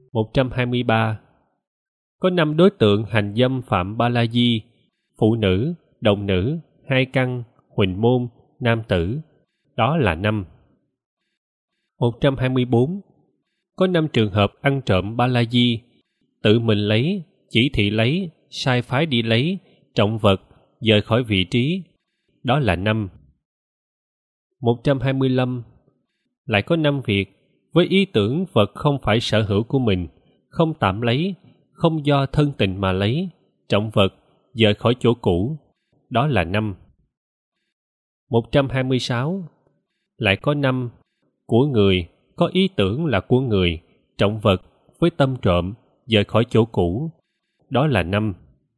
123. Có 5 đối tượng hành dâm phạm ba la di: phụ nữ, đồng nữ, hai căn, huỳnh môn, nam tử. Đó là 5. 124. Có 5 trường hợp ăn trộm ba la di: tự mình lấy, chỉ thị lấy, sai phái đi lấy, trọng vật, rời khỏi vị trí. Đó là 5. 125. Lại có 5 việc với ý tưởng vật không phải sở hữu của mình, không tạm lấy, không do thân tình mà lấy, trọng vật, rời khỏi chỗ cũ. Đó là 5. 126. Lại có 5 của người có ý tưởng là của người, trọng vật với tâm trộm, rời khỏi chỗ cũ. Đó là 5.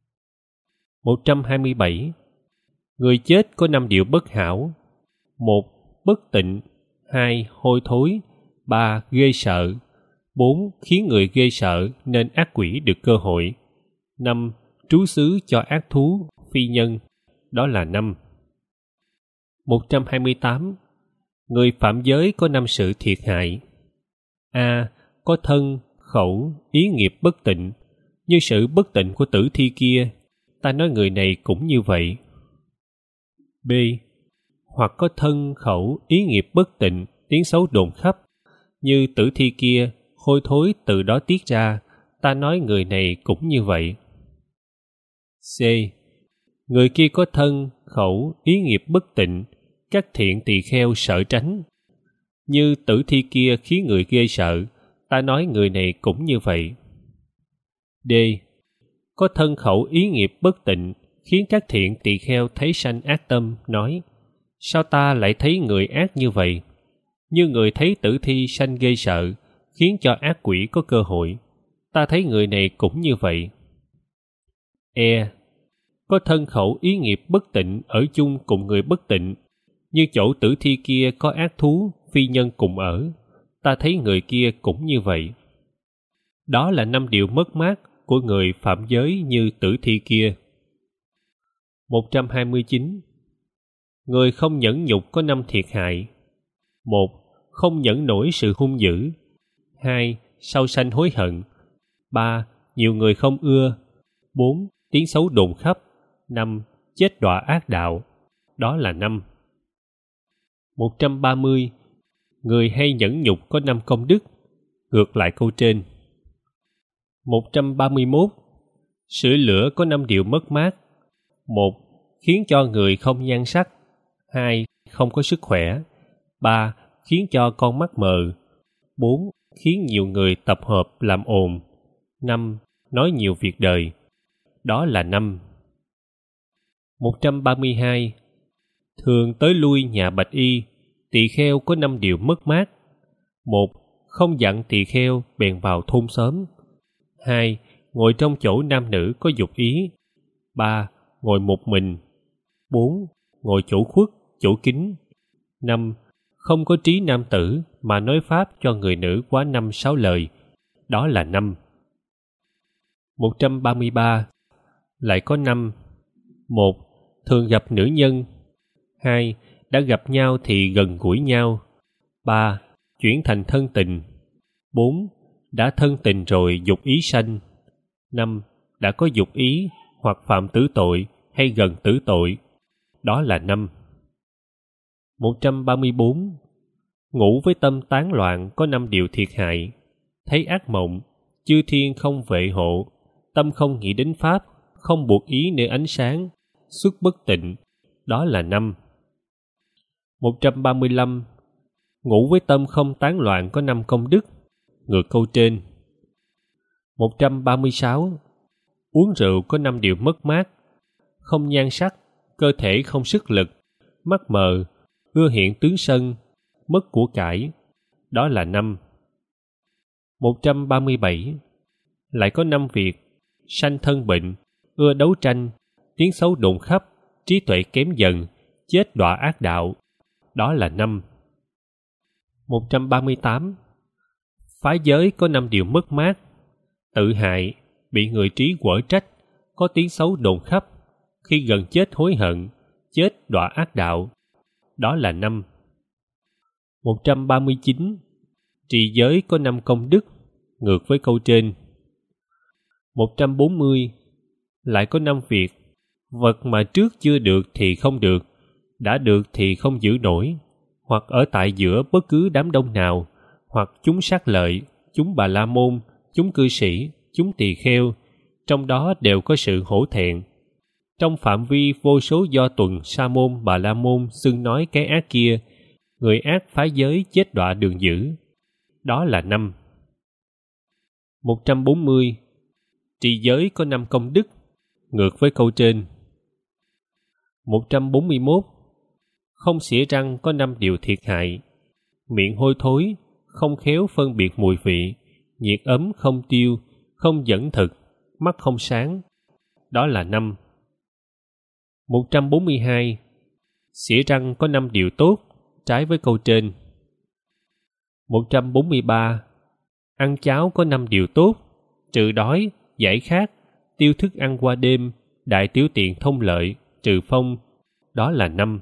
127. Người chết có 5 điều bất hảo: 1. Bất tịnh. 2. Hôi thối. 3. Ghê sợ. 4. Khiến người ghê sợ nên ác quỷ được cơ hội. 5. Trú xứ cho ác thú, phi nhân. Đó là 5. 128. Người phạm giới có 5 sự thiệt hại: A. Có thân, khẩu, ý nghiệp bất tịnh. Như sự bất tịnh của tử thi kia, ta nói người này cũng như vậy. B. Hoặc có thân, khẩu, ý nghiệp bất tịnh, tiếng xấu đồn khắp. Như tử thi kia, hôi thối từ đó tiết ra, ta nói người này cũng như vậy. C. Người kia có thân, khẩu, ý nghiệp bất tịnh, các thiện tỳ kheo sợ tránh. Như tử thi kia khiến người ghê sợ, ta nói người này cũng như vậy. D. Có thân khẩu ý nghiệp bất tịnh, khiến các thiện tỳ kheo thấy sanh ác tâm, nói: sao ta lại thấy người ác như vậy? Như người thấy tử thi sanh ghê sợ, khiến cho ác quỷ có cơ hội, ta thấy người này cũng như vậy. E. Có thân khẩu ý nghiệp bất tịnh ở chung cùng người bất tịnh. Như chỗ tử thi kia có ác thú, phi nhân cùng ở, ta thấy người kia cũng như vậy. Đó là 5 điều mất mát của người phạm giới như tử thi kia. 129. Người không nhẫn nhục có 5 thiệt hại: 1. Không nhẫn nổi sự hung dữ. 2. Sau sanh hối hận. 3. Nhiều người không ưa. 4. Tiếng xấu đồn khắp. 5. Chết đọa ác đạo. Đó là 5. 130. Người hay nhẫn nhục có 5 công đức, ngược lại câu trên. 131. Sưởi lửa có 5 điều mất mát: 1. Khiến cho người không nhan sắc. 2. Không có sức khỏe. 3. Khiến cho con mắt mờ. 4. Khiến nhiều người tập hợp làm ồn. 5. Nói nhiều việc đời. Đó là 5. 132. Thường tới lui nhà bạch y, tỳ kheo có 5 điều mất mát: 1. Không dặn tỳ kheo bèn vào thôn xóm. 2. Ngồi trong chỗ nam nữ có dục ý. 3. Ngồi một mình. 4. Ngồi chỗ khuất, chỗ kín. 5. Không có trí nam tử mà nói pháp cho người nữ quá 5-6 lời. Đó là 5. 133. Lại có 5. 1. Thường gặp nữ nhân. 2. Đã gặp nhau thì gần gũi nhau. 3. Chuyển thành thân tình. 4. Đã thân tình rồi dục ý sanh. 5. Đã có dục ý hoặc phạm tử tội hay gần tử tội. Đó là 5. 134. Ngủ với tâm tán loạn có 5 điều thiệt hại: thấy ác mộng, chư thiên không vệ hộ, tâm không nghĩ đến pháp, không buộc ý nơi ánh sáng, xuất bất tịnh. Đó là 5. 135. Ngủ với tâm không tán loạn có 5 công đức, ngược câu trên. 136. Uống rượu có 5 điều mất mát: không nhan sắc, cơ thể không sức lực, mắt mờ, ưa hiện tướng sân, mất của cải. Đó là 5. 137. Lại có 5 việc: sanh thân bệnh, ưa đấu tranh, tiếng xấu đồn khắp, trí tuệ kém dần, chết đọa ác đạo. Đó là 5. 138. Phá giới có 5 điều mất mát: tự hại, bị người trí quở trách, có tiếng xấu đồn khắp, khi gần chết hối hận, chết đọa ác đạo. Đó là 5. 139. Trì giới có 5 công đức, ngược với câu trên. 140. Lại có 5 việc. Vật mà trước chưa được thì không được, đã được thì không giữ nổi, hoặc ở tại giữa bất cứ đám đông nào, hoặc chúng sát lợi, chúng Bà La Môn, chúng cư sĩ, chúng tỳ kheo, trong đó đều có sự hổ thẹn. Trong phạm vi vô số do tuần Sa môn Bà La Môn xưng nói cái ác kia, người ác phá giới chết đọa đường dữ. Đó là 5. 140. Trì giới có 5 công đức, ngược với câu trên. 141. Không xỉa răng có 5 điều thiệt hại. Miệng hôi thối, không khéo phân biệt mùi vị, nhiệt ấm không tiêu, không dẫn thực, mắt không sáng. Đó là 5. 142. Xỉa răng có 5 điều tốt, trái với câu trên. 143. Ăn cháo có 5 điều tốt, trừ đói, giải khát, tiêu thức ăn qua đêm, đại tiểu tiện thông lợi, trừ phong. Đó là 5.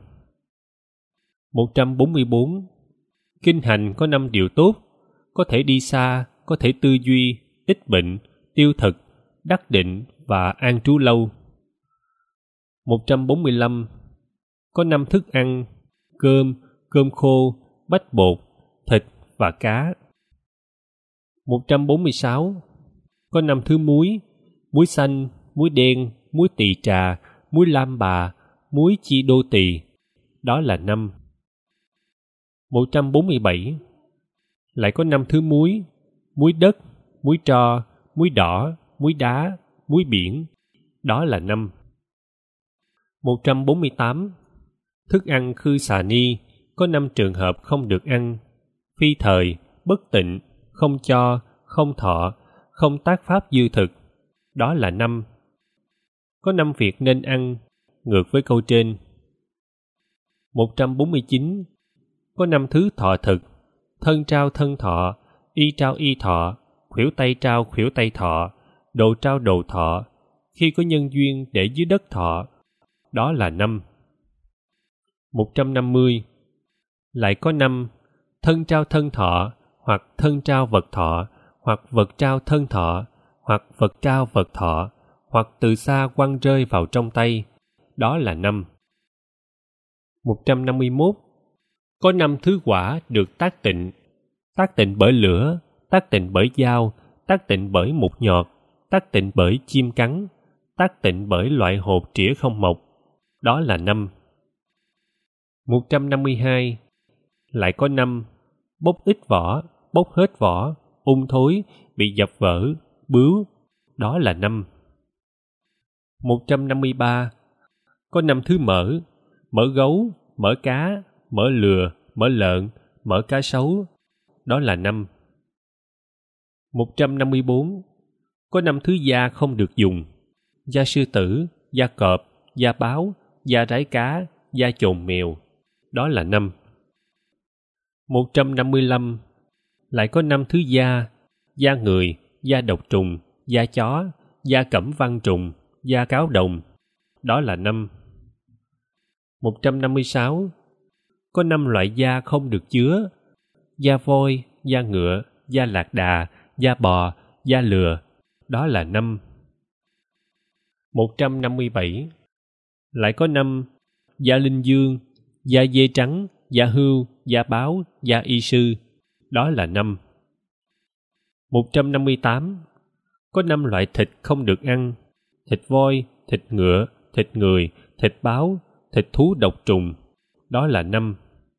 144. Kinh hành có 5 điều tốt, có thể đi xa, có thể tư duy, ít bệnh, tiêu thực, đắc định và an trú lâu. 145. Có 5 thức ăn: cơm, cơm khô, bách bột, thịt và cá. 146. Có 5 thứ muối: muối xanh, muối đen, muối tỳ trà, muối lam bà, muối chi đô tỳ. Đó là 5. 147. Lại có 5 thứ muối: muối đất, muối tro, muối đỏ, muối đá, muối biển. Đó là 5. 148. Thức ăn khư xà ni có 5 trường hợp không được ăn: phi thời, bất tịnh, không cho, không thọ, không tác pháp dư thực. Đó là 5. Có 5 việc nên ăn, ngược với câu trên. 149. Có 5 thứ thọ thực: thân trao thân thọ, y trao y thọ, khuỷu tay trao khuỷu tay thọ, đồ trao đồ thọ, khi có nhân duyên để dưới đất thọ. Đó là 5. 150. Lại có 5: thân trao thân thọ, hoặc thân trao vật thọ, hoặc vật trao thân thọ, hoặc vật trao vật thọ, hoặc từ xa quăng rơi vào trong tay. Đó là 5. 151. Có 5 thứ quả được tác tịnh: tác tịnh bởi lửa, tác tịnh bởi dao, tác tịnh bởi mục nhọt, tác tịnh bởi chim cắn, tác tịnh bởi loại hột trĩa không mộc. Đó là 5. 152. Lại có 5: bốc ít vỏ, bốc hết vỏ, thối, bị dập vỡ, bướu. Đó là 5. 153. Có 5 thứ mỡ: mỡ gấu, mỡ cá, mỡ lừa, mỡ lợn, mỡ cá sấu. Đó là 5. 154. Có 5 thứ da không được dùng: da sư tử, da cọp, da báo, da rái cá, da chồn mèo. Đó là 5. 155. Lại có 5 thứ da: da người, da độc trùng, da chó, da cẩm văn trùng, da cáo đồng. Đó là 5. 156. Có 5 loại da không được chứa: da voi, da ngựa, da lạc đà, da bò, da lừa. Đó là 5. 157. Lại có 5: da linh dương, da dê trắng, da hươu, da báo, da y sư. Đó là 5. 158. Có 5 loại thịt không được ăn: thịt voi, thịt ngựa, thịt người, thịt báo, thịt thú độc trùng. Đó là 5.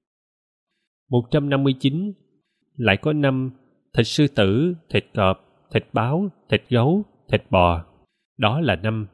159. Lại có 5: thịt sư tử, thịt cọp, thịt báo, thịt gấu, thịt bò. Đó là 5.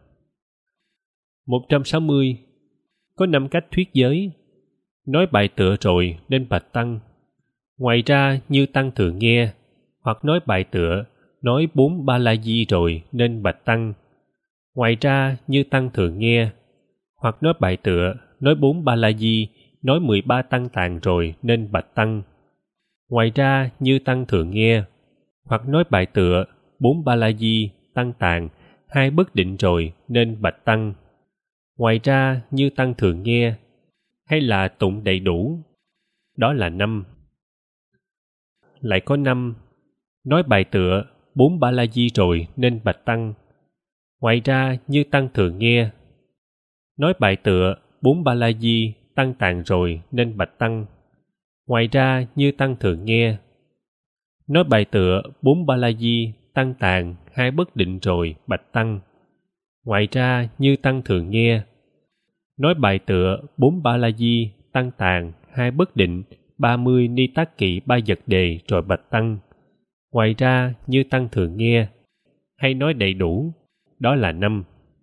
160. Có 5 cách thuyết giới: nói bài tựa rồi nên bạch tăng. Ngoài ra như tăng thường nghe, hoặc nói bài tựa, nói 4 ba la di rồi nên bạch tăng. Ngoài ra như tăng thường nghe, hoặc nói bài tựa, nói 4 ba la di, nói 13 tăng tạng rồi nên bạch tăng. Ngoài ra như tăng thường nghe, hoặc nói bài tựa, 4 ba la di, tăng tạng, 2 bất định rồi nên bạch tăng. Ngoài ra như tăng thường nghe, hay là tụng đầy đủ. Đó là 5. Lại có 5: nói bài tựa, 4 ba la di rồi nên bạch tăng. Ngoài ra như tăng thường nghe. Nói bài tựa 4 ba la di tăng tàn rồi nên bạch tăng. Ngoài ra như tăng thường nghe. Nói bài tựa 4 ba la di tăng tàn 2 bất định rồi bạch tăng. Ngoài ra như tăng thường nghe. Nói bài tựa 4 ba la di tăng tàn 2 bất định 30 ni tác kỵ 3 vật đề rồi bạch tăng. Ngoài ra như tăng thường nghe. Hay nói đầy đủ, đó là 5.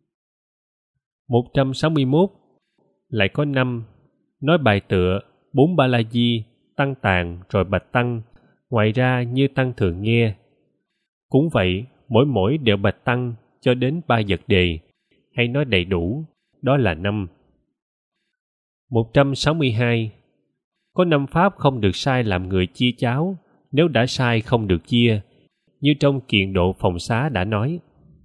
161. Lại có 5. Nói bài tựa 4 ba la di tăng tàn rồi bạch tăng. Ngoài ra như tăng thường nghe. Cũng vậy, mỗi đều bạch tăng cho đến 3 vật đề. Hay nói đầy đủ, đó là 5. 162. Có 5 pháp không được sai làm người chia cháo, nếu đã sai không được chia, như trong Kiện Độ Phòng Xá đã nói.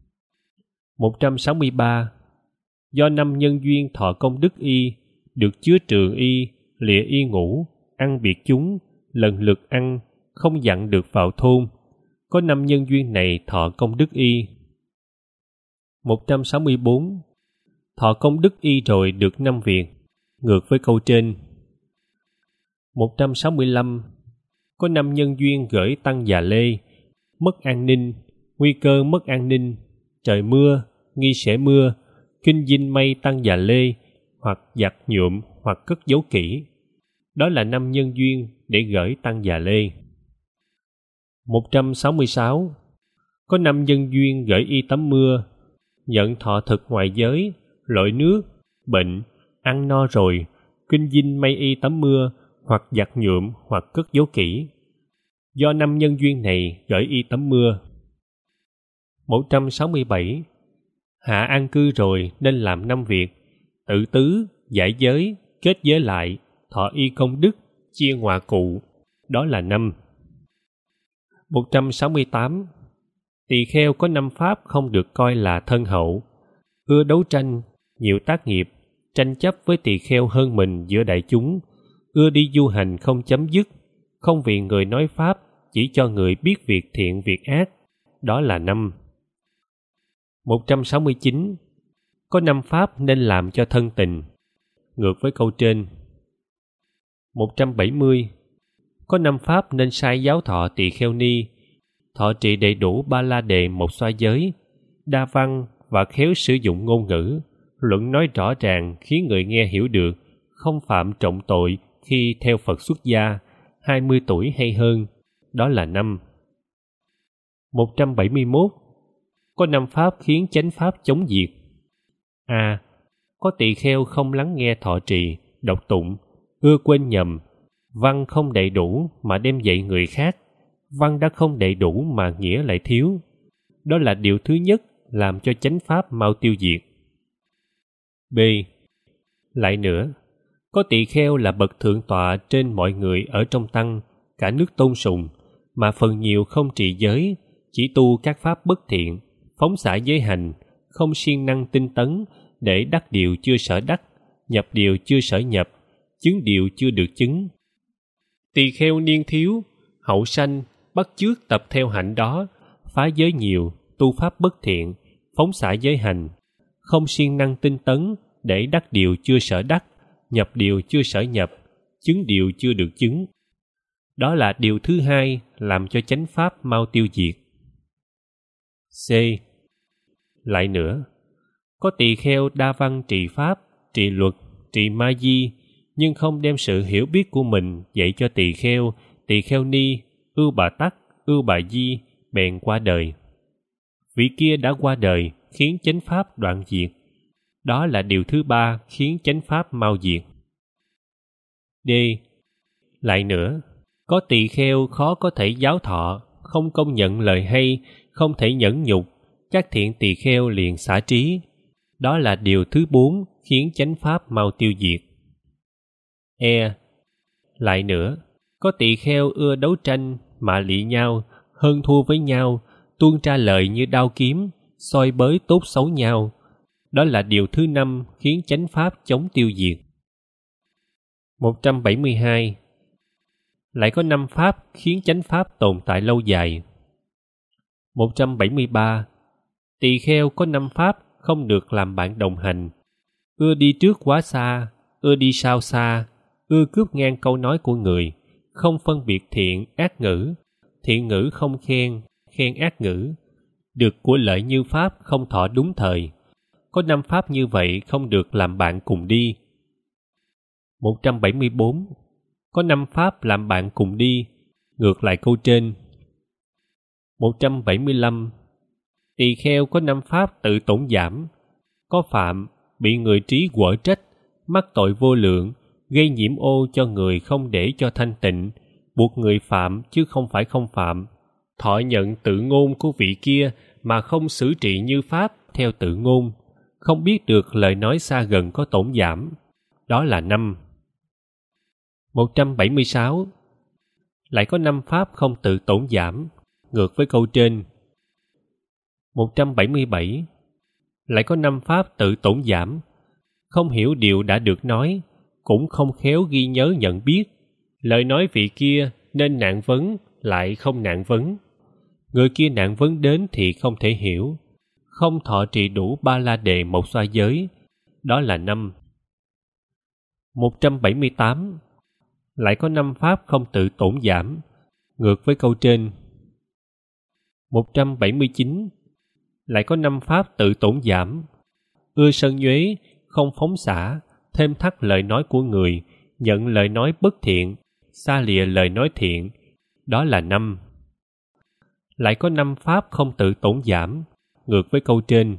163. Do 5 nhân duyên thọ công đức y, được chứa trường y, lìa y ngủ, ăn biệt chúng, lần lượt ăn, không dặn được vào thôn. Có 5 nhân duyên này thọ công đức y. 164. Thọ công đức y rồi được 5 việc, ngược với câu trên. 165. Có 5 nhân duyên gửi tăng già lê, mất an ninh, nguy cơ mất an ninh, trời mưa, nghi sẽ mưa, kinh dinh mây tăng già lê, hoặc giặt nhuộm hoặc cất giấu kỹ. Đó là 5 nhân duyên để gửi tăng già lê. 166. Có 5 nhân duyên gửi y tắm mưa, nhận thọ thực ngoại giới, lội nước, bệnh, ăn no rồi, kinh dinh mây y tắm mưa, hoặc giặt nhuộm hoặc cất giấu kỹ. Do 5 nhân duyên này gửi y tắm mưa. 167. Hạ an cư rồi nên làm 5 việc, tự tứ, giải giới, kết giới lại, thọ y công đức, chia ngọa cụ, đó là 5. 168. Tỳ kheo có 5 pháp không được coi là thân hậu, ưa đấu tranh, nhiều tác nghiệp, tranh chấp với tỳ kheo hơn mình giữa đại chúng, ưa đi du hành không chấm dứt, không vì người nói pháp, chỉ cho người biết việc thiện việc ác, đó là 5. 169. Có 5 pháp nên làm cho thân tình, ngược với câu trên. 170. Có 5 pháp nên sai giáo thọ tỳ kheo ni, thọ trì đầy đủ ba la đề một xoa giới, đa văn và khéo sử dụng ngôn ngữ, luận nói rõ ràng khiến người nghe hiểu được, không phạm trọng tội khi theo Phật xuất gia, 20 tuổi hay hơn, đó là 5. 171. Có 5 pháp khiến chánh pháp chống diệt. A. Có tỳ kheo không lắng nghe thọ trì, đọc tụng, ưa quên nhầm, văn không đầy đủ mà đem dạy người khác, văn đã không đầy đủ mà nghĩa lại thiếu. Đó là điều thứ nhất làm cho chánh pháp mau tiêu diệt. B. Lại nữa, có tỳ kheo là bậc thượng tọa trên mọi người ở trong tăng, cả nước tôn sùng, mà phần nhiều không trì giới, chỉ tu các pháp bất thiện, phóng xả giới hành, không siêng năng tinh tấn để đắc điều chưa sở đắc, nhập điều chưa sở nhập, chứng điều chưa được chứng. Tỳ kheo niên thiếu, hậu sanh, bắt chước tập theo hạnh đó, phá giới nhiều, tu pháp bất thiện, phóng xả giới hành, không siêng năng tinh tấn để đắc điều chưa sở đắc, nhập điều chưa sở nhập, chứng điều chưa được chứng. Đó là điều thứ hai làm cho chánh pháp mau tiêu diệt. C. Lại nữa, có tỳ kheo đa văn trì pháp, trì luật, trì ma di, nhưng không đem sự hiểu biết của mình dạy cho tỳ kheo ni, ưu bà tắc, ưu bà di, bèn qua đời. Vị kia đã qua đời khiến chánh pháp đoạn diệt. Đó là điều thứ ba khiến chánh pháp mau diệt. D. Lại nữa, có tỳ kheo khó có thể giáo thọ, không công nhận lời hay, không thể nhẫn nhục, các thiện tỳ kheo liền xả trí. Đó là điều thứ 4 khiến chánh pháp mau tiêu diệt. E. Lại nữa, có tỳ kheo ưa đấu tranh, mạ lị nhau, hơn thua với nhau, tuôn ra lời như đao kiếm, soi bới tốt xấu nhau. Đó là điều thứ 5 khiến chánh pháp chống tiêu diệt. 172. Lại có 5 pháp khiến chánh pháp tồn tại lâu dài. 173. Tỳ kheo có 5 pháp không được làm bạn đồng hành: ưa đi trước quá xa, ưa đi sau xa, ưa cướp ngang câu nói của người, không phân biệt thiện ác ngữ, thiện ngữ không khen, khen ác ngữ, được của lợi như pháp không thọ đúng thời. Có 5 pháp như vậy không được làm bạn cùng đi. 174. Có 5 pháp làm bạn cùng đi, ngược lại câu trên. 175. Tỳ kheo có 5 pháp tự tổn giảm: có phạm, bị người trí quở trách, mắc tội vô lượng, gây nhiễm ô cho người không để cho thanh tịnh, buộc người phạm chứ không phải không phạm, thọ nhận tự ngôn của vị kia mà không xử trị như pháp theo tự ngôn, không biết được lời nói xa gần có tổn giảm. Đó là 5. 176. Lại có 5 pháp không tự tổn giảm, ngược với câu trên. 177. Lại có 5 pháp tự tổn giảm: không hiểu điều đã được nói, cũng không khéo ghi nhớ nhận biết, lời nói vị kia nên nạn vấn lại không nạn vấn, người kia nạn vấn đến thì không thể hiểu, không thọ trì đủ ba la đề một xoa giới. Đó là 5. 178. Lại có 5 pháp không tự tổn giảm, ngược với câu trên. 179. Lại có 5 pháp tự tổn giảm: ưa sân nhuế, không phóng xả, thêm thắt lời nói của người, nhận lời nói bất thiện, xa lìa lời nói thiện. Đó là 5. Lại có 5 pháp không tự tổn giảm, ngược với câu trên.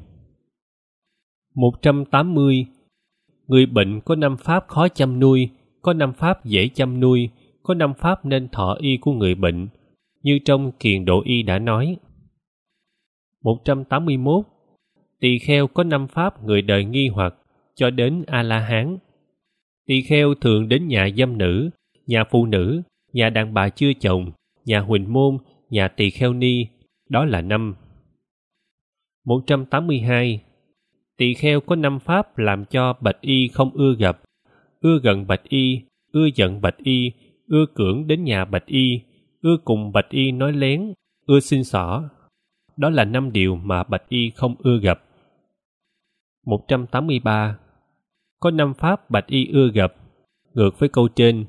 180. Người bệnh có 5 pháp khó chăm nuôi, có 5 pháp dễ chăm nuôi, có 5 pháp nên thọ y của người bệnh, như trong Kiền Độ Y đã nói. 181. Tỳ kheo có 5 pháp người đời nghi hoặc cho đến A-la-hán. Tỳ kheo thường đến nhà dâm nữ, nhà phụ nữ, nhà đàn bà chưa chồng, nhà huỳnh môn, nhà tỳ kheo ni. Đó là 5. 182. Tỳ kheo có 5 pháp làm cho bạch y không ưa gặp: ưa gần bạch y, ưa giận bạch y, ưa cưỡng đến nhà bạch y, ưa cùng bạch y nói lén, ưa xin xỏ. Đó là 5 điều mà bạch y không ưa gặp. 183. Có 5 pháp bạch y ưa gặp, ngược với câu trên.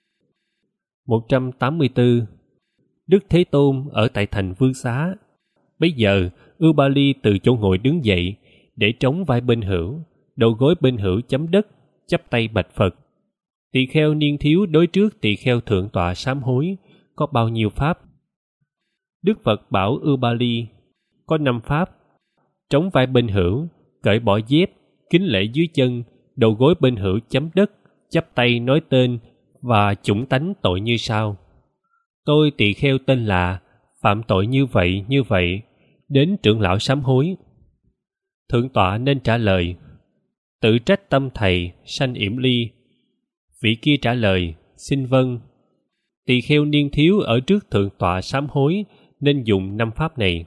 184. Đức Thế Tôn ở tại thành Vương Xá. Bấy giờ Ubali từ chỗ ngồi đứng dậy, để trống vai bên hữu, đầu gối bên hữu chấm đất, chắp tay bạch Phật: Tỳ kheo niên thiếu đối trước tỳ kheo thượng tọa sám hối, có bao nhiêu pháp? Đức Phật bảo Ubali: có 5 pháp: trống vai bên hữu, cởi bỏ dép, kính lễ dưới chân, đầu gối bên hữu chấm đất, chắp tay nói tên và chủng tánh tội như sau: tôi tỳ kheo tên là phạm tội như vậy, đến trưởng lão sám hối. Thượng tọa nên trả lời: tự trách tâm thầy sanh yểm ly. Vị kia trả lời: xin vâng. Tỳ kheo niên thiếu ở trước thượng tọa sám hối nên dùng 5 pháp này.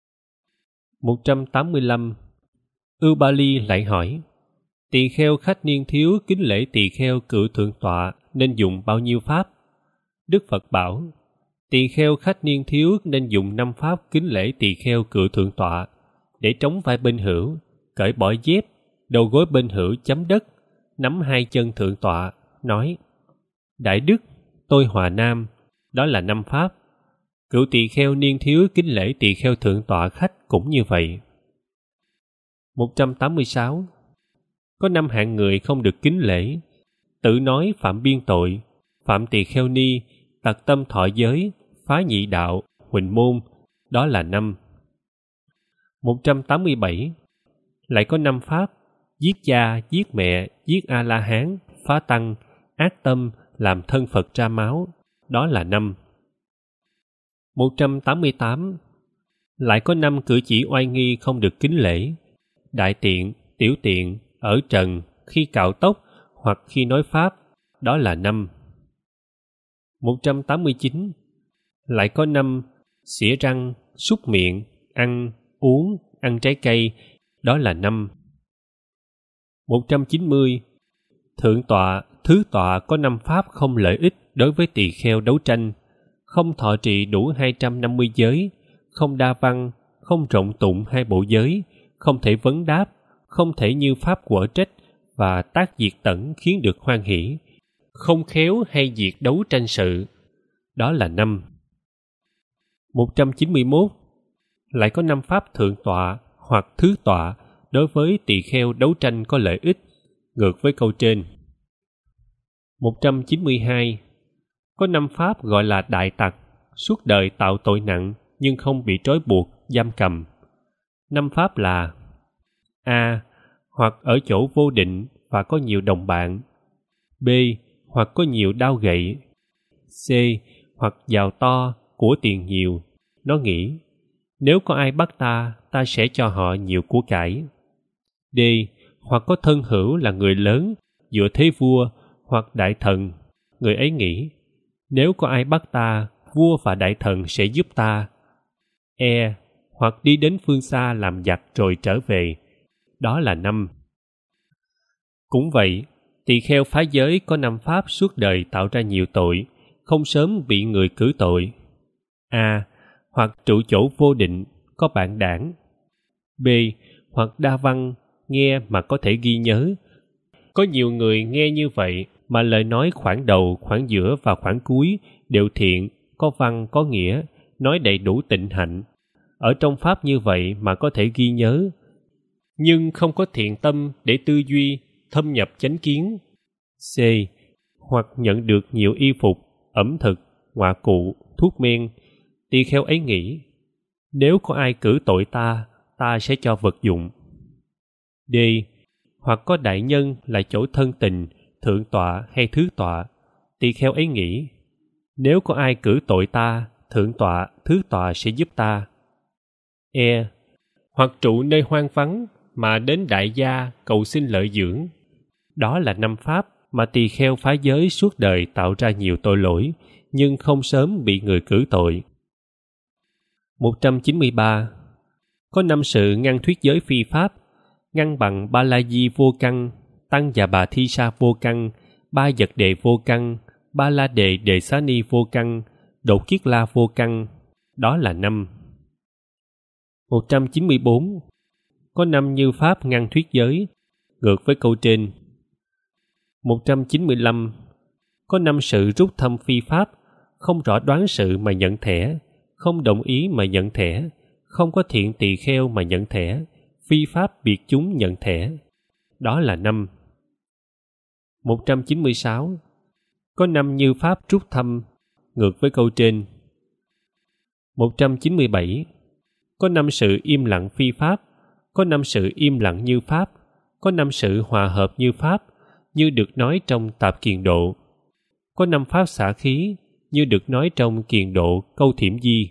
185. Ubali lại hỏi: tỳ kheo khách niên thiếu kính lễ tỳ kheo cự thượng tọa nên dùng bao nhiêu pháp? Đức Phật bảo: tỳ kheo khách niên thiếu nên dùng 5 pháp kính lễ tỳ kheo cự thượng tọa, để trống vai bên hữu, cởi bỏ dép, đầu gối bên hữu chấm đất, nắm 2 chân thượng tọa, nói: đại đức, tôi Hòa Nam. Đó là 5 pháp. Cựu tỳ kheo niên thiếu kính lễ tỳ kheo thượng tọa khách cũng như vậy. 186. Có 5 hạng người không được kính lễ: tự nói phạm biên tội, phạm tỳ kheo ni, tặc tâm thọ giới, phá nhị đạo, huỳnh môn. Đó là 5. 187. Lại có 5 pháp: giết cha, giết mẹ, giết A-la-hán, phá tăng, ác tâm, làm thân Phật ra máu. Đó là 5. 188. Lại có 5 cử chỉ oai nghi không được kính lễ: đại tiện, tiểu tiện, ở trần, khi cạo tóc hoặc khi nói pháp. Đó là 5. 189. Lại có 5 xỉa răng, súc miệng, ăn, uống, ăn trái cây. Đó là 5. 190. Thượng tọa, thứ tọa có 5 pháp không lợi ích đối với tỳ kheo đấu tranh: không thọ trì đủ 250 giới, không đa văn, không rộng tụng hai bộ giới, không thể vấn đáp, không thể như pháp quở trách và tác diệt tẩn khiến được hoan hỷ, không khéo hay diệt đấu tranh sự. Đó là 5. 191. Lại có 5 pháp thượng tọa hoặc thứ tọa đối với tỳ kheo đấu tranh có lợi ích, ngược với câu trên. 192. Có 5 pháp gọi là đại tặc, suốt đời tạo tội nặng nhưng không bị trói buộc, giam cầm. 5 pháp là: A. Hoặc ở chỗ vô định và có nhiều đồng bạn. B. Hoặc có nhiều đao gậy. C. Hoặc giàu to, của tiền nhiều. Nó nghĩ, nếu có ai bắt ta, ta sẽ cho họ nhiều của cải. D. Hoặc có thân hữu là người lớn, dựa thế vua, hoặc đại thần. Người ấy nghĩ, nếu có ai bắt ta, vua và đại thần sẽ giúp ta. E. Hoặc đi đến phương xa làm giặc rồi trở về. Đó là 5. Cũng vậy, tỳ kheo phá giới có 5 pháp suốt đời tạo ra nhiều tội, không sớm bị người cử tội. A. Hoặc trụ chỗ vô định, có bạn đảng. B. Hoặc đa văn, nghe mà có thể ghi nhớ. Có nhiều người nghe như vậy mà lời nói khoảng đầu, khoảng giữa và khoảng cuối đều thiện, có văn, có nghĩa, nói đầy đủ tịnh hạnh. Ở trong pháp như vậy mà có thể ghi nhớ, nhưng không có thiện tâm để tư duy, thâm nhập chánh kiến. C. Hoặc nhận được nhiều y phục, ẩm thực, ngoại cụ, thuốc men. Tỳ kheo ấy nghĩ, nếu có ai cử tội ta, ta sẽ cho vật dụng. D. Hoặc có đại nhân là chỗ thân tình, thượng tọa hay thứ tọa. Tỳ kheo ấy nghĩ, nếu có ai cử tội ta, thượng tọa, thứ tọa sẽ giúp ta. E. Hoặc trụ nơi hoang vắng mà đến đại gia cầu xin lợi dưỡng. Đó là 5 pháp mà tỳ kheo phá giới suốt đời tạo ra nhiều tội lỗi, nhưng không sớm bị người cử tội. 193. Có 5 sự ngăn thuyết giới phi pháp, ngăn bằng ba la di vô căn, tăng và bà thi sa vô căn, ba vật đề vô căn, ba la đề đề xá ni vô căn, đột kiết la vô căn. Đó là 5. 194. Có 5 như pháp ngăn thuyết giới, ngược với câu trên. 195. Có 5 sự rút thăm phi pháp, không rõ đoán sự mà nhận thẻ, không đồng ý mà nhận thẻ, không có thiện tỳ kheo mà nhận thẻ, phi pháp biệt chúng nhận thẻ. Đó là 5. 196. Có 5 như pháp rút thăm, ngược với câu trên. 197. Có 5 sự im lặng phi pháp, có 5 sự im lặng như pháp, có 5 sự hòa hợp như pháp, như được nói trong Tạp Kiền Độ. Có 5 pháp xả khí, như được nói trong Kiền Độ câu Thiểm Di.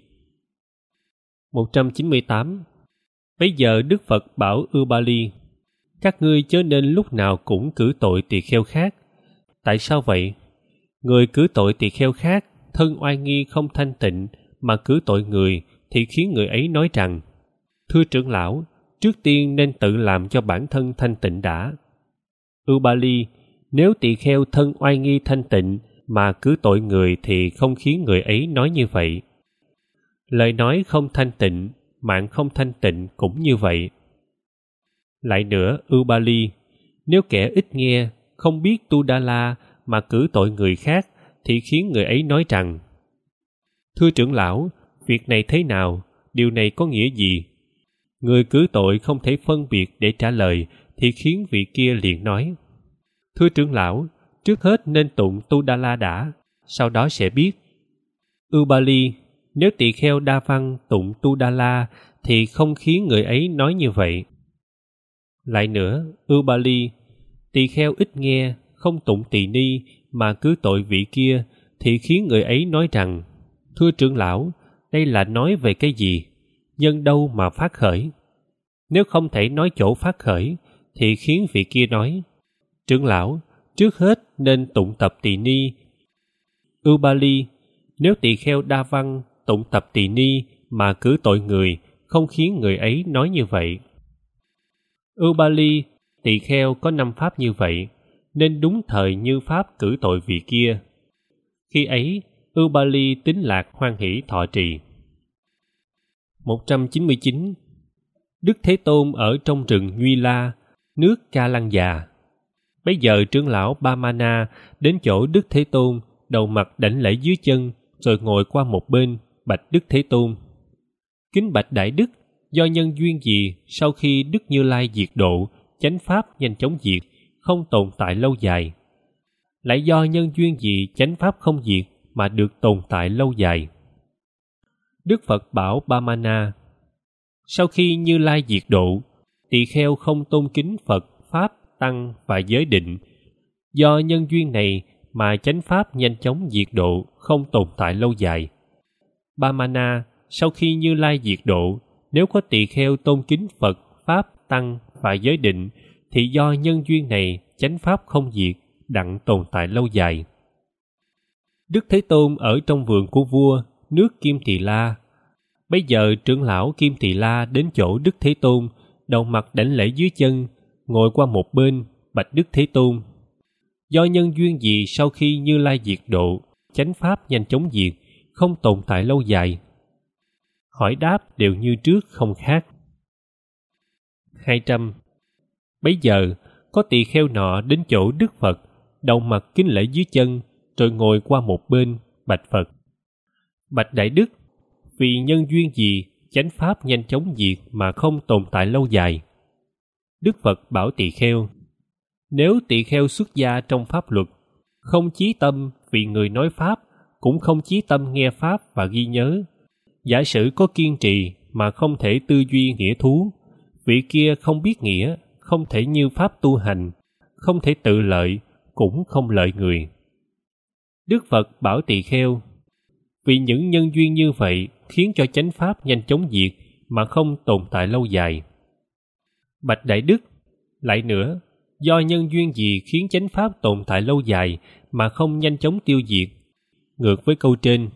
198. Bấy giờ Đức Phật bảo Ưu-ba-li, các ngươi chớ nên lúc nào cũng cử tội tỳ kheo khác. Tại sao vậy? Người cử tội tỳ kheo khác, thân oai nghi không thanh tịnh, mà cử tội người thì khiến người ấy nói rằng, thưa trưởng lão, trước tiên nên tự làm cho bản thân thanh tịnh đã. Ưu-ba-li, nếu tỳ kheo thân oai nghi thanh tịnh mà cử tội người thì không khiến người ấy nói như vậy. Lời nói không thanh tịnh, mạng không thanh tịnh cũng như vậy. Lại nữa, Ưu-ba-li, nếu kẻ ít nghe, không biết Tu-đa-la mà cử tội người khác thì khiến người ấy nói rằng, thưa trưởng lão, việc này thế nào, điều này có nghĩa gì? Người cử tội không thể phân biệt để trả lời thì khiến vị kia liền nói, thưa trưởng lão, trước hết nên tụng Tu-đa-la đã, sau đó sẽ biết. Ưu-ba-li, nếu tỳ kheo đa văn tụng Tu-đa-la thì không khiến người ấy nói như vậy. Lại nữa, Ưu-ba-li, tỳ kheo ít nghe, không tụng tỳ ni mà cứ tội vị kia thì khiến người ấy nói rằng, thưa trưởng lão, đây là nói về cái gì? Nhân đâu mà phát khởi? Nếu không thể nói chỗ phát khởi thì khiến vị kia nói, trưởng lão, trước hết nên tụng tập tỳ ni. Ưu-ba-li, nếu tỳ kheo đa văn tụng tập tỳ ni mà cử tội người, không khiến người ấy nói như vậy. Ưu-ba-li, tỳ kheo có 5 pháp như vậy, nên đúng thời như pháp cử tội vị kia. Khi ấy, Ưu-ba-li tín lạc hoan hỷ thọ trì. 199. Đức Thế Tôn ở trong rừng Nguy La, nước Ca Lăng Già. Bấy giờ trưởng lão Bamana đến chỗ Đức Thế Tôn, đầu mặt đảnh lễ dưới chân, rồi ngồi qua một bên, bạch Đức Thế Tôn: Kính bạch Đại Đức, do nhân duyên gì sau khi Đức Như Lai diệt độ, chánh pháp nhanh chóng diệt, không tồn tại lâu dài? Lại do nhân duyên gì chánh pháp không diệt mà được tồn tại lâu dài? Đức Phật bảo Bamana: Sau khi Như Lai diệt độ, tỳ kheo không tôn kính Phật, Pháp, Tăng và giới định. Do nhân duyên này mà chánh pháp nhanh chóng diệt độ, không tồn tại lâu dài. Bamana, sau khi Như Lai diệt độ, nếu có tỳ kheo tôn kính Phật, Pháp, Tăng và giới định, thì do nhân duyên này chánh pháp không diệt, đặng tồn tại lâu dài. Đức Thế Tôn ở trong vườn của vua, nước Kim Tỳ La. Bấy giờ trưởng lão Kim Tỳ La đến chỗ Đức Thế Tôn, đầu mặt đảnh lễ dưới chân, ngồi qua một bên, bạch Đức Thế Tôn: Do nhân duyên gì sau khi Như Lai diệt độ, chánh pháp nhanh chóng diệt, không tồn tại lâu dài? Hỏi đáp đều như trước, không khác. 200. Bấy giờ có tỳ kheo nọ đến chỗ Đức Phật, đầu mặt kính lễ dưới chân, rồi ngồi qua một bên, bạch Phật: Bạch Đại Đức, vì nhân duyên gì chánh pháp nhanh chóng diệt mà không tồn tại lâu dài? Đức Phật bảo tỳ kheo: Nếu tỳ kheo xuất gia trong pháp luật, không chí tâm vì người nói pháp, cũng không chí tâm nghe pháp và ghi nhớ, giả sử có kiên trì mà không thể tư duy nghĩa thú, vị kia không biết nghĩa, không thể như pháp tu hành, không thể tự lợi, cũng không lợi người. Đức Phật bảo tỳ kheo: Vì những nhân duyên như vậy khiến cho chánh pháp nhanh chóng diệt mà không tồn tại lâu dài. Bạch Đại Đức, lại nữa, do nhân duyên gì khiến chánh pháp tồn tại lâu dài mà không nhanh chóng tiêu diệt? Ngược với câu trên.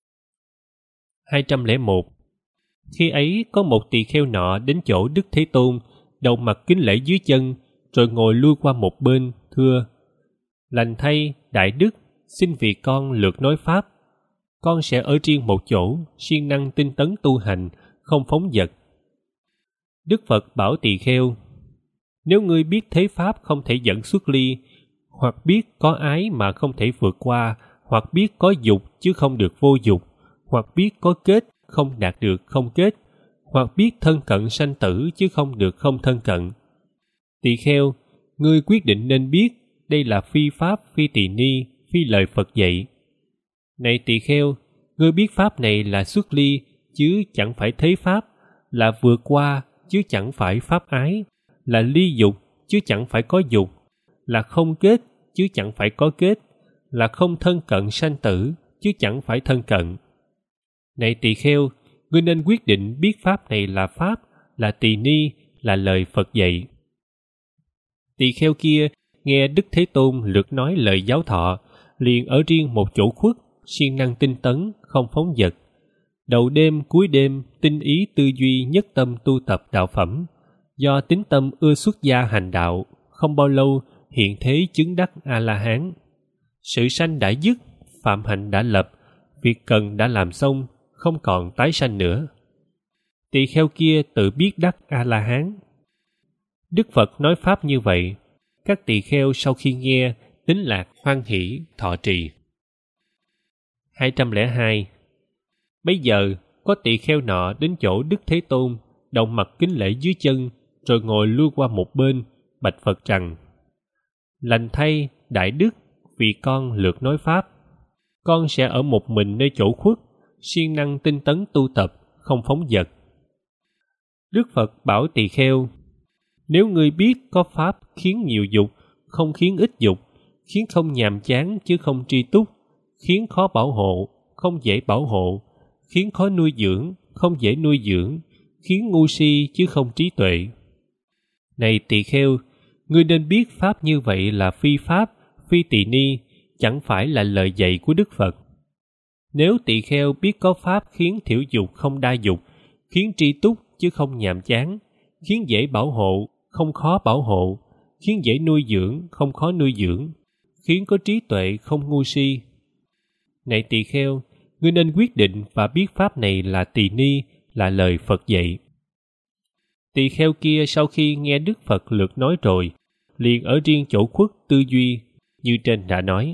201. Khi ấy có một tỳ kheo nọ đến chỗ Đức Thế Tôn, đầu mặt kính lễ dưới chân, rồi ngồi lui qua một bên, thưa: Lành thay, Đại Đức, xin vì con lược nói pháp. Con sẽ ở riêng một chỗ, siêng năng tinh tấn tu hành, không phóng dật. Đức Phật bảo tỳ kheo: Nếu ngươi biết thế pháp không thể dẫn xuất ly, hoặc biết có ái mà không thể vượt qua, hoặc biết có dục chứ không được vô dục, hoặc biết có kết không đạt được không kết, hoặc biết thân cận sanh tử chứ không được không thân cận. Tỳ kheo, ngươi quyết định nên biết đây là phi pháp, phi tỳ ni, phi lời Phật dạy. Này tỳ kheo, ngươi biết pháp này là xuất ly chứ chẳng phải thế pháp, là vượt qua chứ chẳng phải pháp ái, là ly dục chứ chẳng phải có dục, là không kết chứ chẳng phải có kết, là không thân cận sanh tử chứ chẳng phải thân cận. Này tỳ kheo, ngươi nên quyết định biết pháp này là pháp, là tỳ ni, là lời Phật dạy. Tỳ kheo kia nghe Đức Thế Tôn lược nói lời giáo thọ, liền ở riêng một chỗ khuất, siêng năng tinh tấn, không phóng dật. Đầu đêm cuối đêm tinh ý tư duy nhất tâm tu tập đạo phẩm. Do tín tâm ưa xuất gia hành đạo, không bao lâu hiện thế chứng đắc A-la-hán. Sự sanh đã dứt, phạm hạnh đã lập, việc cần đã làm xong, không còn tái sanh nữa. Tỳ kheo kia tự biết đắc A-la-hán. Đức Phật nói pháp như vậy, các tỳ kheo sau khi nghe, tín lạc hoan hỷ thọ trì. 202. Bấy giờ có tỳ kheo nọ đến chỗ Đức Thế Tôn, đầu mặt kính lễ dưới chân, rồi ngồi lui qua một bên, bạch Phật rằng: Lành thay, Đại Đức, vì con lược nói pháp. Con sẽ ở một mình nơi chỗ khuất, siêng năng tinh tấn tu tập, không phóng dật. Đức Phật bảo tỳ kheo: Nếu ngươi biết có pháp khiến nhiều dục, không khiến ít dục, khiến không nhàm chán chứ không tri túc, khiến khó bảo hộ, không dễ bảo hộ, khiến khó nuôi dưỡng, không dễ nuôi dưỡng, khiến ngu si chứ không trí tuệ. Này tỳ kheo, ngươi nên biết pháp như vậy là phi pháp, phi tỳ ni, chẳng phải là lời dạy của Đức Phật. Nếu tỳ kheo biết có pháp khiến thiểu dục không đa dục, khiến tri túc chứ không nhàm chán, khiến dễ bảo hộ, không khó bảo hộ, khiến dễ nuôi dưỡng, không khó nuôi dưỡng, khiến có trí tuệ, không ngu si. Này tỳ kheo, ngươi nên quyết định và biết pháp này là tỳ ni, là lời Phật dạy. Tỳ kheo kia sau khi nghe Đức Phật lượt nói rồi, liền ở riêng chỗ khuất tư duy, như trên đã nói.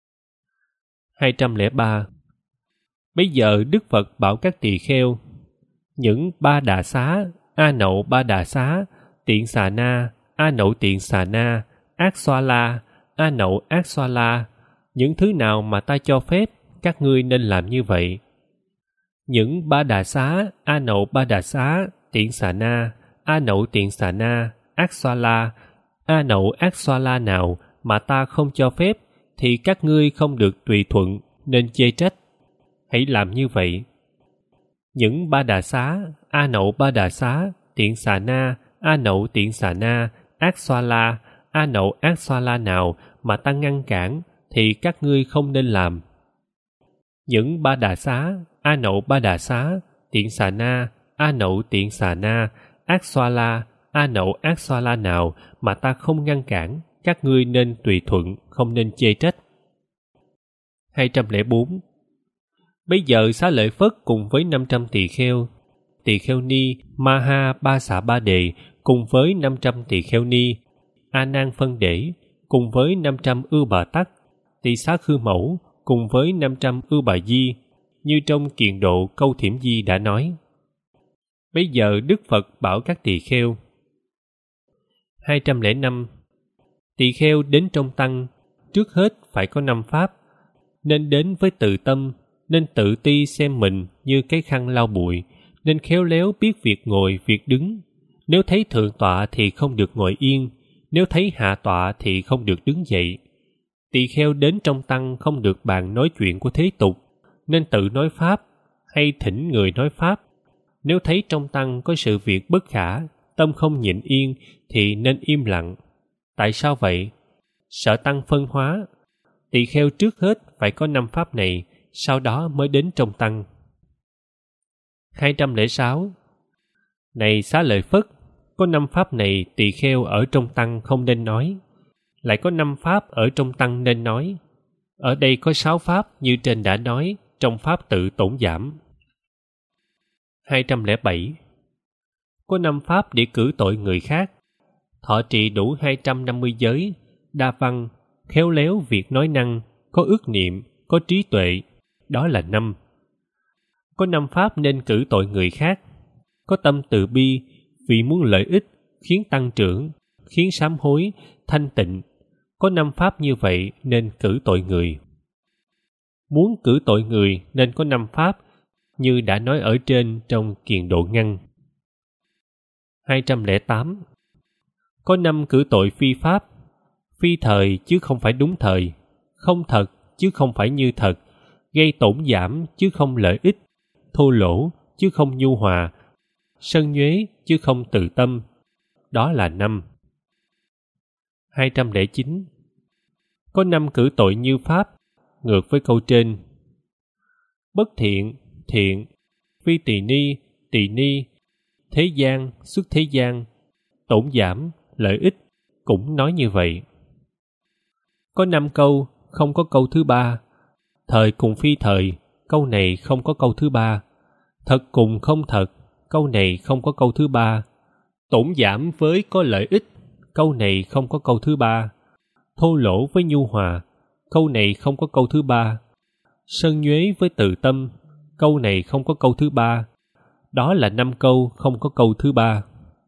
203. Bây giờ Đức Phật bảo các tỳ kheo, những Ba Đà Xá, A Nậu Ba Đà Xá, Tiện Xà Na, A Nậu Tiện Xà Na, Ác Xoa La, A Nậu Ác Xoa La, những thứ nào mà ta cho phép, các ngươi nên làm như vậy. Những Ba Đà Xá, A Nậu Ba Đà Xá, Tiện Xà Na, A Nậu Tiện Xà Na, Ác Xoa La, A Nậu Ác Xoa La nào mà ta không cho phép, thì các ngươi không được tùy thuận nên chê trách. Hãy làm như vậy. Những Ba Đà Xá, A Nậu Ba Đà Xá, Tiện Xà Na, A Nậu Tiện Xà Na, Ác Xoa La, A Nậu Ác Xoa La nào mà ta ngăn cản, thì các ngươi không nên làm. Những Ba Đà Xá, A Nậu Ba Đà Xá, Tiện Xà Na, A Nậu Tiện Xà Na, Ác Xoa La, A Nậu Ác Xoa La nào mà ta không ngăn cản, các ngươi nên tùy thuận, không nên chê trách. 204. Bây giờ Xá Lợi Phất cùng với 500 tỳ kheo ni Maha Ba Xạ Ba Đề cùng với 500 tỳ kheo ni A Nan Phân Đễ cùng với 500 Ưu Bà Tắc, Tỳ Xá Khư Mẫu cùng với 500 Ưu Bà Di, như trong Kiền Độ Câu Thiểm Di đã nói. Bây giờ Đức Phật bảo các tỳ kheo. 205. Tỳ kheo đến trong tăng, trước hết phải có 5 pháp, nên đến với từ tâm, nên tự ti xem mình như cái khăn lau bụi, nên khéo léo biết việc ngồi, việc đứng. Nếu thấy thượng tọa thì không được ngồi yên, nếu thấy hạ tọa thì không được đứng dậy. Tỳ kheo đến trong tăng không được bàn nói chuyện của thế tục, nên tự nói pháp hay thỉnh người nói pháp. Nếu thấy trong tăng có sự việc bất khả, tâm không nhịn yên thì nên im lặng. Tại sao vậy? Sợ tăng phân hóa. Tỳ kheo trước hết phải có 5 pháp này, sau đó mới đến trong tăng. 206. Này Xá Lợi Phất, có 5 pháp này tỳ kheo ở trong tăng không nên nói, lại có 5 pháp ở trong tăng nên nói. Ở đây có 6 pháp như trên đã nói trong pháp tự tổn giảm. 207. Có 5 pháp để cử tội người khác, thọ trì đủ 250 giới, đa văn, khéo léo việc nói năng, có ước niệm, có trí tuệ, đó là 5. Có 5 pháp nên cử tội người khác, có tâm từ bi, vì muốn lợi ích, khiến tăng trưởng, khiến sám hối, thanh tịnh. Có 5 pháp như vậy nên cử tội người. Muốn cử tội người nên có 5 pháp, như đã nói ở trên trong Kiền Độ Ngăn. 208. Có 5 cử tội phi pháp, phi thời chứ không phải đúng thời, không thật chứ không phải như thật, gây tổn giảm chứ không lợi ích, thô lỗ chứ không nhu hòa, sân nhuế chứ không từ tâm, đó là 5. 209. Có 5 cử tội như pháp, ngược với câu trên. Bất thiện, thiện, phi tỳ ni, thế gian, xuất thế gian, tổn giảm, lợi ích, cũng nói như vậy. Có 5 câu, không có câu thứ 3. Thời cùng phi thời, câu này không có câu thứ 3. Thật cùng không thật, câu này không có câu thứ 3. Tổn giảm với có lợi ích, câu này không có câu thứ 3. Thô lỗ với nhu hòa, câu này không có câu thứ 3. Sân nhuế với từ tâm, câu này không có câu thứ 3. Đó là 5 câu không có câu thứ 3.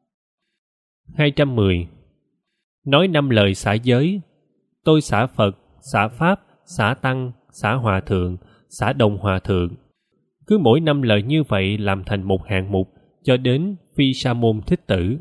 210. Nói 5 lời xả giới. Tôi xả Phật, xả Pháp, xả Tăng, xả Hòa Thượng, xả Đồng Hòa Thượng. Cứ mỗi 5 lời như vậy làm thành một hạng mục cho đến Phi Sa Môn Thích Tử.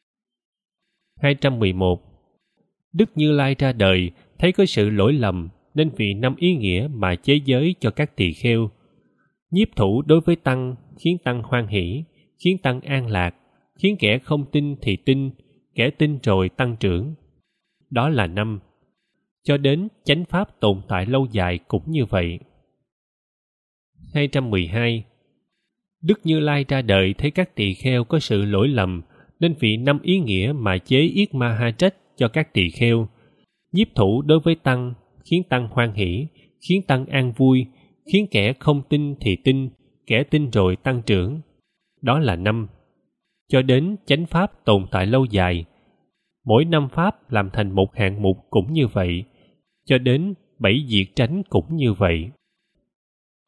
211. Đức Như Lai ra đời, thấy có sự lỗi lầm, nên vì 5 ý nghĩa mà chế giới cho các tỳ kheo. Nhiếp thủ đối với Tăng, khiến Tăng hoan hỷ, khiến Tăng an lạc, khiến kẻ không tin thì tin, kẻ tin rồi tăng trưởng. Đó là 5. Cho đến chánh pháp tồn tại lâu dài cũng như vậy. 212. Đức Như Lai ra đời thấy các tỳ kheo có sự lỗi lầm, nên vì 5 ý nghĩa mà chế yết ma ha trách cho các tỳ kheo. Nhiếp thủ đối với Tăng, khiến Tăng hoan hỷ, khiến Tăng an vui, khiến kẻ không tin thì tin, kẻ tin rồi tăng trưởng. đó là năm. Cho đến chánh pháp tồn tại lâu dài, mỗi năm pháp làm thành một hạng mục cũng như vậy, cho đến 7 diệt tránh cũng như vậy.